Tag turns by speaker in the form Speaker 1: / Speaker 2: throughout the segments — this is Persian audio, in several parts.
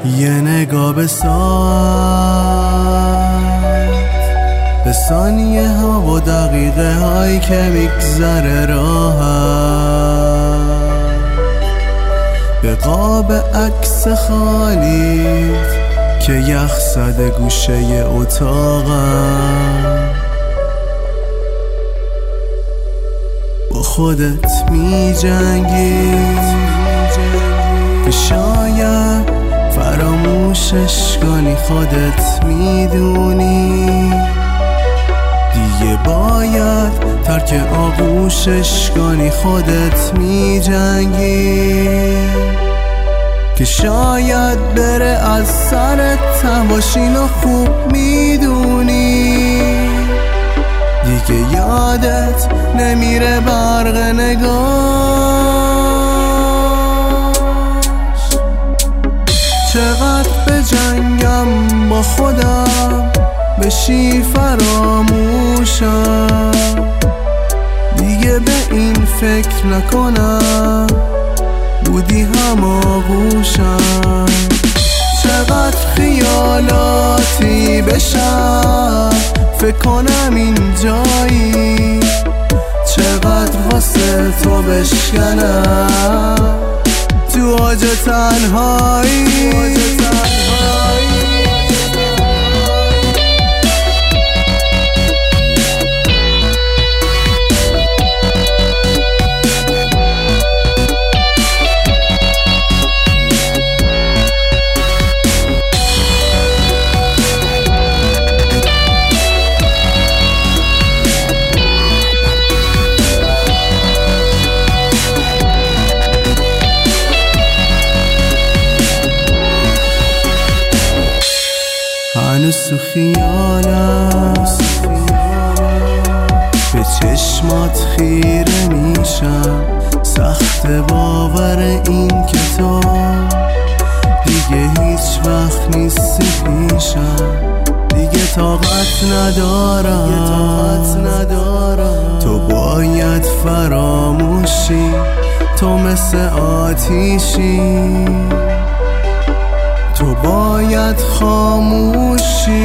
Speaker 1: یه نگاه به ساعت، به ثانیه ها و دقیقه هایی که میگذره راحت، به قاب عکس خالیت که یخ زده گوشه اتاقم. با خودت می جنگی که شاید فراموشش کنی، خودت میدونی دیگه باید ترک آغوشش کنی، خودت می جنگی که شاید بره از سرت تماشین و خوب میدونی دیگه یادت نمیره برق نگاش. چقدر به جنگم با خودم بشی فراموشم، دیگه به این فکر نکنم بودی هماغوشم. چقدر خیالاتی بشم فکر کنم این جایی، چقدر واسه تو بشکنم تو اوج تنهایی. هنوز تو خیالم به چشمات خیره میشم، سخت باور این که تو دیگه هیچ وقت نیستی پیشم، دیگه طاقت ندارم تو باید فراموشی، تو مثل آتیشی تو باید خاموشی.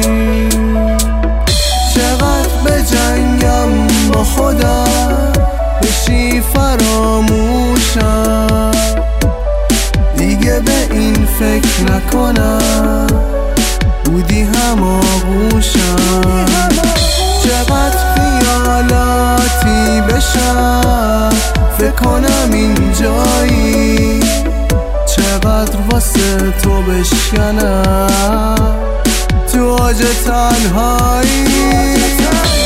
Speaker 1: چقدر به جنگم با خودم بشی فراموشم، دیگه به این فکر نکنم بودی هماغوشم. چقدر خیالاتی بشم فکر کنم این جایی، چقدر واسه تو بشکنم تو اوج تنهایی.